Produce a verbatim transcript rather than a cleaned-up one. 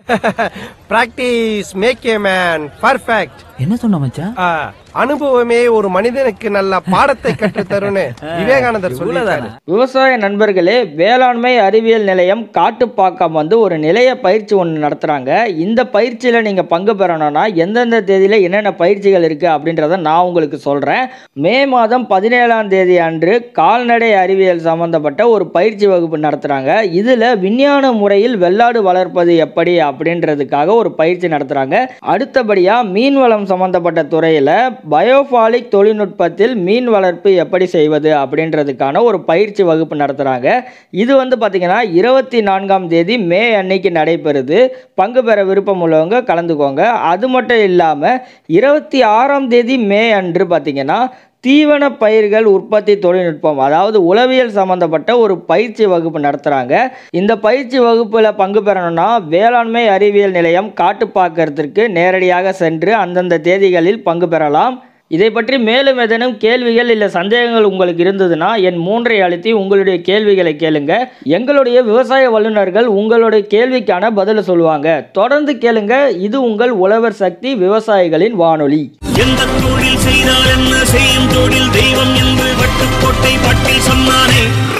Practice make a man perfect. என்ன சொன்ன மச்சான்? அனுபவமே ஒரு மனிதனுக்கு நல்ல பாடத்தை கற்று தருன்னு விவேகானந்தர் சொல்லிட்டாரு. விவசாய நண்பர்களே, வேளாண்மை அறிவியல் நிலையம் காட்டுப்பாக்கம் வந்து ஒரு நிலைய பயிற்சி ஒன்று நடத்துறாங்க. இந்த பயிற்சியில நீங்க பங்கு பெறணும்னா எந்தெந்த தேதியில என்னென்ன பயிற்சிகள் இருக்கு அப்படின்றத நான் உங்களுக்கு சொல்றேன். மே மாதம் பதினேழாம் தேதி அன்று கால்நடை அறிவியல் சம்பந்தப்பட்ட ஒரு பயிற்சி வகுப்பு நடத்துறாங்க. இதுல விஞ்ஞான முறையில் வெள்ளாடு வளர்ப்பது எப்படி அப்படின்றதுக்காக ஒரு பயிற்சி நடத்துறாங்க. அடுத்தபடியா மீன்வளம் சம்பந்தப்பட்ட துறையில பயோபாலிக் தொழில்நுட்பத்தில் மீன் வளர்ப்பு எப்படி செய்வது அப்படின்றதுக்கான ஒரு பயிற்சி வகுப்பு நடத்துறாங்க. இது வந்து பாத்தீங்கன்னா இருபத்தி நான்காம் தேதி மே அன்னைக்கு நடைபெறுது. பங்கு பெற விருப்பம் உள்ளவங்க கலந்துக்கோங்க. அது மட்டும் இல்லாம இருபத்தி ஆறாம் தேதி மே அன்று பாத்தீங்கன்னா தீவன பயிர்கள் உற்பத்தி தொழில்நுட்பம், அதாவது உளவியல் சம்பந்தப்பட்ட ஒரு பயிற்சி வகுப்பு நடத்துகிறாங்க. இந்த பயிற்சி வகுப்பில் பங்கு பெறணும்னா வேளாண்மை அறிவியல் நிலையம் காட்டுப்பாக்கத்திற்கு நேரடியாக சென்று அந்தந்த தேதிகளில் பங்கு பெறலாம். இதை பற்றி மேலும் ஏதேனும் கேள்விகள் இல்லை சந்தேகங்கள் உங்களுக்கு இருந்ததுன்னா என் மூன்றை அழுத்தி உங்களுடைய கேள்விகளை கேளுங்க. எங்களுடைய விவசாய வல்லுநர்கள் உங்களுடைய கேள்விக்கான பதிலை சொல்லுவாங்க. தொடர்ந்து கேளுங்க. இது உங்கள் உழவர் சக்தி விவசாயிகளின் வானொலி. எந்த தொழில் செய்தால் என்ன செய்யும் தொழில் தெய்வம் என்று வட்டுக்கோட்டை பட்டி சொன்னானே.